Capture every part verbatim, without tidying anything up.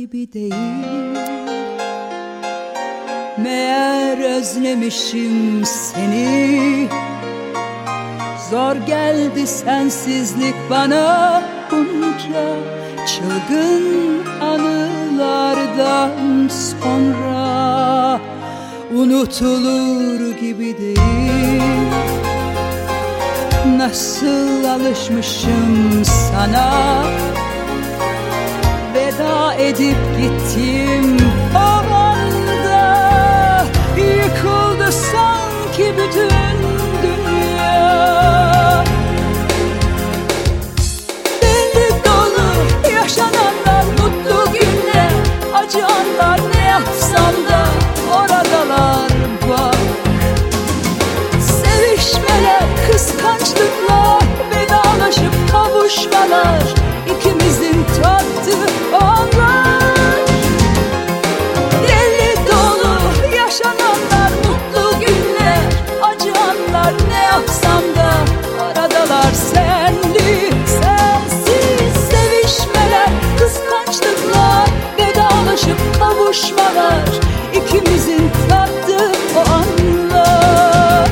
gibi değil. Meğer özlemişim seni. Zor geldi sensizlik bana bunca çılgın anılardan sonra. Unutulur gibi değil. Nasıl alışmışım sana. Veda edip gittiğim o anda yıkıldı sanki bütün dünya. Deli dolu yaşananlar, mutlu günler, acı anlar, ne yapsam da oradalar bak. Sevişmeler, kıskançlıklar, vedalaşıp kavuşmalar, ikimizin tattığı anlar. Deli dolu yaşananlar, mutlu günler, acı anlar, ne yapsam da oradalar. Senli sensiz sevişmeler, kıskançlıklar, vedalaşıp kavuşmalar, ikimizin tattığı o anlar.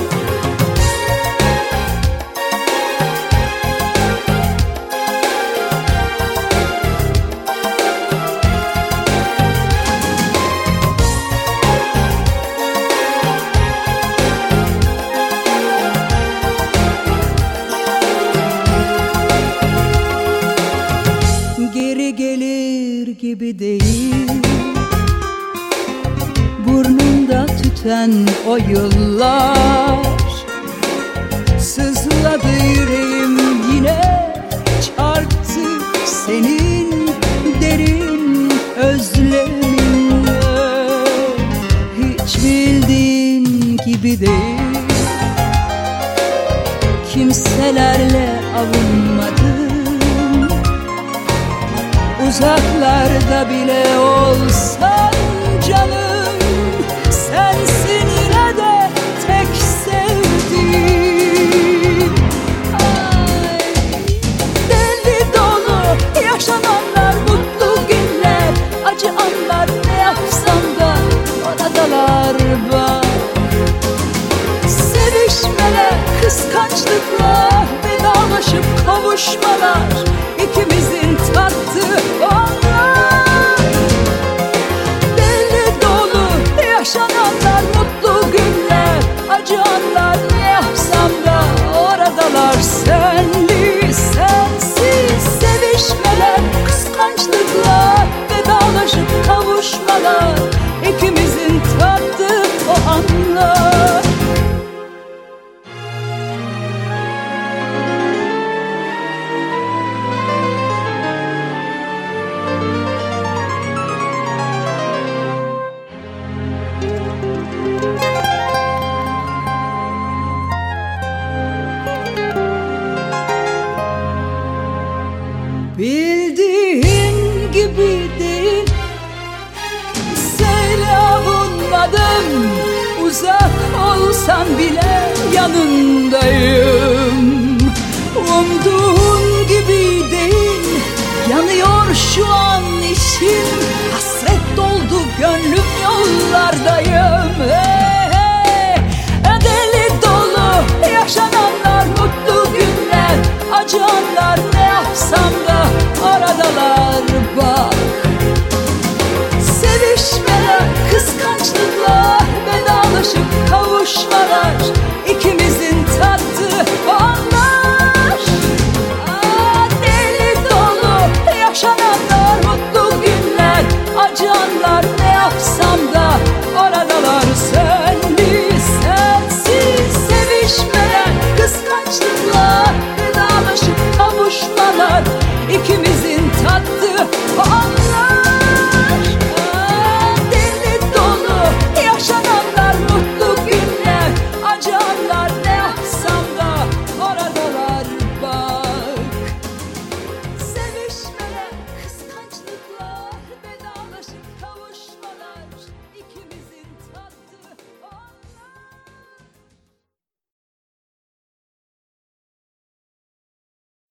Geri gelir gibi değil. Burnumda tüten o yıllar. Sızladı yüreğim yine, çarptı senin derin özleminle. Hiç bildiğin gibi değil. Kimselerle avunmadım. Uzaklarda bile olsan canım, sensin yine de tek sevdiğim. Ay, deli dolu yaşananlar, mutlu günler, acı anlar, ne yapsam da oradalar bak. Sevişmeler, kıskançlıklar, vedalaşıp kavuşmalar, ikimizin tattığı anlar. Deli dolu yaşananlar, mutlu günler, acı anlar, ne yapsam da oradalar. Senli sensiz sevişmeler, kıskançlıklar, vedalaşıp kavuşmalar, ikimizin tattığı o anlar. Bildiğin gibi değil. Seni avunmadım. Uzak olsan bile yanındayım. Umduğun gibi değil. Yanıyor şu an içim. Hasret doldu gönlüm, yollardayım. Hey, hey. Deli dolu yaşananlar, mutlu günler, acı anlar, ne yapsam da oradalar bak.